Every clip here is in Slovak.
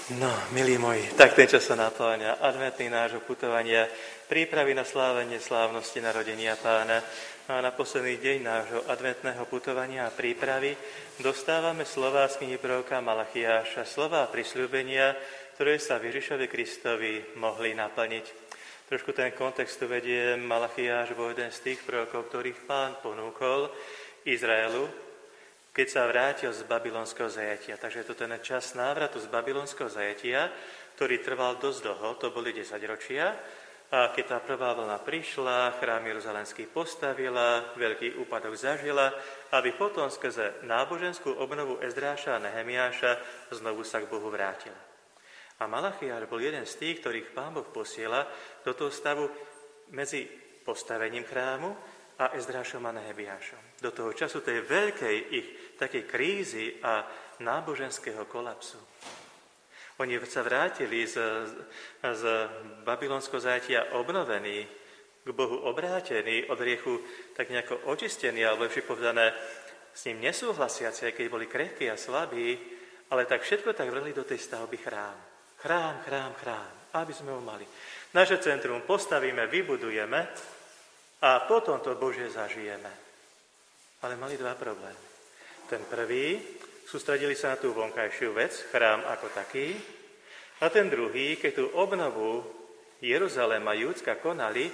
No, milí moji, tak ten čas sa napláňa adventný nášho putovania, prípravy na slávenie slávnosti narodenia Pána. A na posledný deň nášho adventného putovania a prípravy dostávame slová z knihy proroka Malachiáša, slová prisľúbenia, ktoré sa Ježišovi Kristovi mohli naplniť. Trošku ten kontext uvedie. Malachiáš bol jeden z tých prorokov, ktorých Pán ponúkol Izraelu, keď sa vrátil z babylonského zajatia. Takže je to ten čas návratu z babylonského zajatia, ktorý trval dosť dlho, to boli 10 ročia. A keď tá prvá vlna prišla, chrám Jeruzalemský postavila, veľký úpadok zažila, aby potom skrze náboženskú obnovu Ezdráša a Nehemiáša znovu sa k Bohu vrátila. A Malachiáš bol jeden z tých, ktorých Pán Boh posiela do toho stavu medzi postavením chrámu a Ezdrášom a Nehemiášom. Do toho času tej veľkej ich takej krízy a náboženského kolapsu. Oni sa vrátili z babylonského zajatia obnovení, k Bohu obrátení, od hriechu tak nejako očistení, alebo lepšie povedané, s ním nesúhlasiaci, aj keď boli krehkí a slabí, ale tak všetko tak vrhli do tej stavby chrám. Chrám, aby sme ho mali. Naše centrum postavíme, vybudujeme a potom to Božie zažijeme. Ale mali dva problémy. Ten prvý, sústredili sa na tú vonkajšiu vec, chrám ako taký, a ten druhý, keď tú obnovu Jeruzalema a Júdska konali,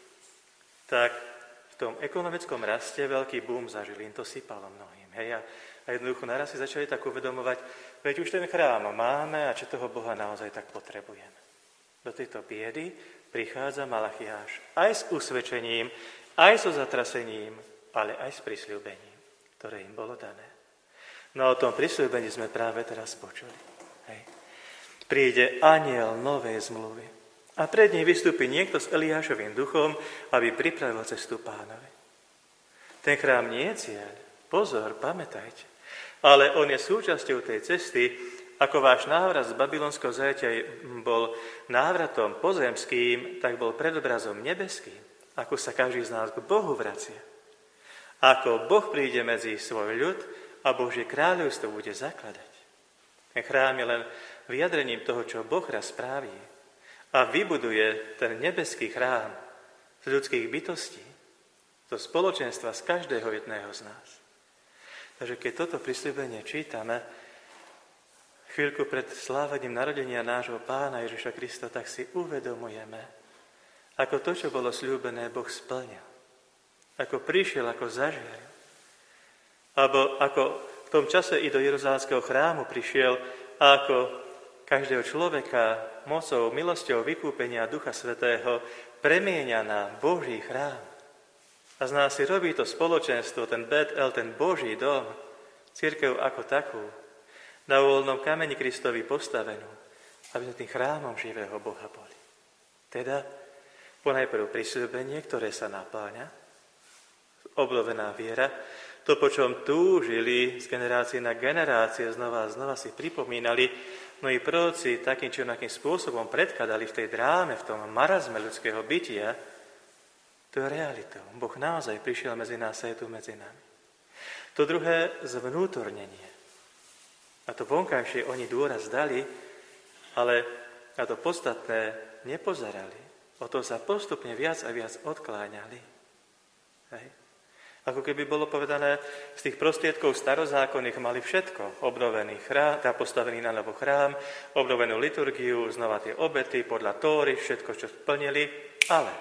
tak v tom ekonomickom raste veľký boom zažili, im to sypalo mnohým. Hej? A jednoducho naraz si začali tak uvedomovať, veď už ten chrám máme a či toho Boha naozaj tak potrebujeme. Do tejto biedy prichádza Malachiáš aj s usvedčením, aj so zatrasením, ale aj s prisľúbením, ktoré im bolo dané. No o tom prisľúbení sme práve teraz počuli. Hej. Príde anjel novej zmluvy a pred ním vystúpi niekto s Eliášovým duchom, aby pripravil cestu Pánovi. Ten chrám nie je cieľ, pozor, pamätajte, ale on je súčasťou tej cesty, ako váš návrat z babylonského zajatia bol návratom pozemským, tak bol predobrazom nebeským, ako sa každý z nás k Bohu vracia. Ako Boh príde medzi svoj ľud a Božie kráľovstvo bude zakladať. Ten chrám je len vyjadrením toho, čo Boh raz spraví a vybuduje ten nebeský chrám z ľudských bytostí, zo spoločenstva z každého jedného z nás. Takže keď toto prisľúbenie čítame, chvíľku pred slávením narodenia nášho Pána Ježiša Krista, tak si uvedomujeme, ako to, čo bolo sľúbené, Boh splnil. Ako prišiel, ako zažil. Alebo ako v tom čase i do Jeruzalemského chrámu prišiel a ako každého človeka mocou, milosťou vykúpenia Ducha Svätého premieňa na Boží chrám. A z nás si robí to spoločenstvo, ten Bet-El, ten Boží dom, cirkev ako takú, na voľnom kameni Kristovi postavenú, aby sme tým chrámom živého Boha boli. Teda ponajprv prisľúbenie, ktoré sa napĺňa, obnovená viera, to, po čom túžili z generácie na generácie, znova a znova si pripomínali, mnohí proroci takým či onakým spôsobom predkladali v tej dráme, v tom marazme ľudského bytia, to je realitou. Boh naozaj prišiel medzi nás a je tu medzi nami. To druhé, zvnútornenie. A to vonkajšie oni dôraz dali, ale na to podstatné nepozerali. O to sa postupne viac a viac odkláňali. Hej. Ako keby bolo povedané, z tých prostriedkov starozákonných mali všetko. Obnovený chrám, postavený na novo chrám, obnovenú liturgiu, znova tie obety podľa Tóry, všetko, čo splnili. Ale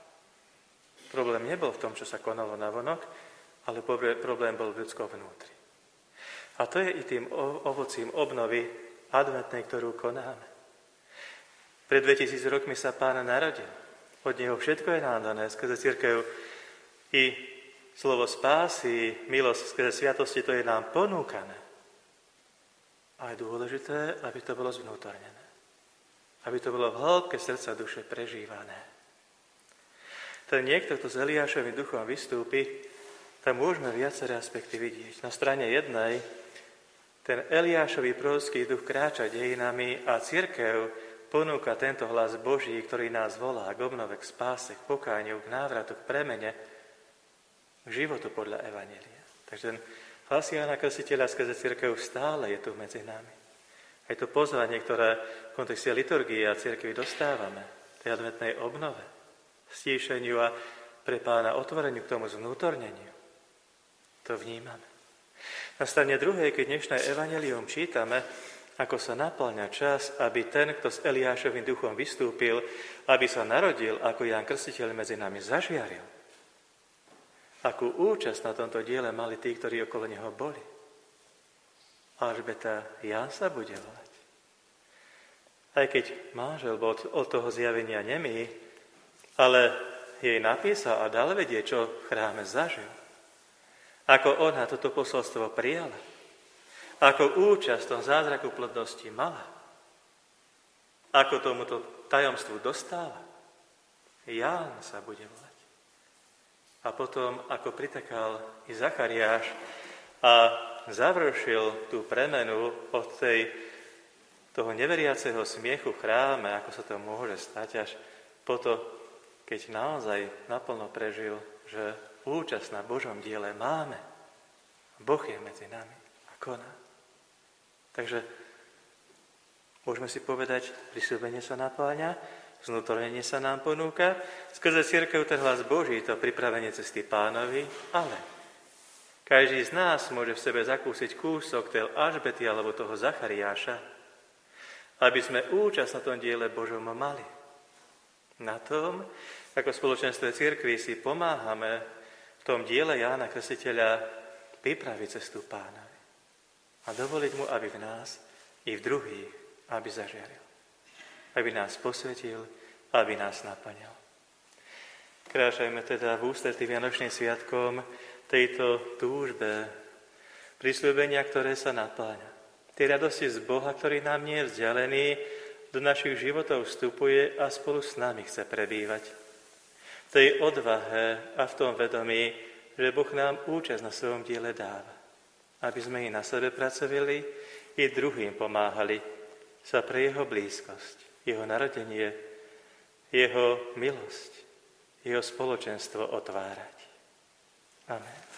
problém nebol v tom, čo sa konalo navonok, ale problém bol v ľudskom vnútri. A to je i tým ovocím obnovy adventnej, ktorú konáme. Pred 2000 rokmi sa Pán narodil. Od Neho všetko je nám dané, skrze cirkev i slovo spásy, milosť skrze sviatosti, to je nám ponúkané. A je dôležité, aby to bolo zvnútornené. Aby to bolo v hĺbke srdca duše prežívané. Ten niekto, kto s Eliášovým duchom vystúpi, tam môžeme viaceré aspekty vidieť. Na strane jednej ten Eliášový prorocký duch kráča dejinami a cirkev ponúka tento hlas Boží, ktorý nás volá k obnove, k spáse, k pokániu, k návratu, k premene, k životu podľa Evanjelia. Takže ten hlas Jána Krstiteľa skrze cirkev stále je tu medzi nami. Aj to pozvanie, ktoré v kontexte liturgie a cirkvi dostávame, tej adventnej obnove, stíšeniu a pre Pána otvoreniu k tomu zvnútorneniu, to vnímame. Na strane druhej, keď dnešné evanjelium čítame, ako sa naplňa čas, aby ten, kto s Eliášovým duchom vystúpil, aby sa narodil, ako Ján Krstiteľ medzi nami zažiaril. Akú účasť na tomto diele mali tí, ktorí okolo neho boli. Alžbeta Ján sa bude volať. Aj keď manžel bol od toho zjavenia nemý, ale jej napísal a dal vedieť, čo v chráme zažil. Ako ona toto posolstvo prijala. Ako účasť v tom zázraku plodnosti mala. Ako tomuto tajomstvu dostáva. Ján sa bude volať. A potom, ako pritakal i Zachariáš a završil tú premenu od toho neveriaceho smiechu v chráme, ako sa to môže stať, až po to, keď naozaj naplno prežil, že účasť na Božom diele máme. Boh je medzi nami a koná. Takže môžeme si povedať, prisľúbenie sa napáľa, vznútornenie sa nám ponúka, skrze cirkev ten hlas Boží, to pripravenie cesty Pánovi, ale každý z nás môže v sebe zakúsiť kúsok tej Alžbety alebo toho Zachariáša, aby sme účasť na tom diele Božom mali. Na tom, ako spoločenstve cirkvi si pomáhame v tom diele Jána Krstiteľa pripraviť cestu Pánovi a dovoliť mu, aby v nás i v druhých, aby zažiaril. Aby nás posvetil, aby nás naplňal. Kráčajme teda v ústretí Vianočným sviatkom tejto túžbe, prisľúbenia, ktoré sa napĺňa. Tej radosti z Boha, ktorý nám nie je vzdialený, do našich životov vstupuje a spolu s nami chce prebývať. V tej odvahe a v tom vedomí, že Boh nám účasť na svojom diele dáva. Aby sme i na sebe pracovali, i druhým pomáhali sa pre jeho blízkosť, jeho narodenie, jeho milosť, jeho spoločenstvo otvárať. Amen.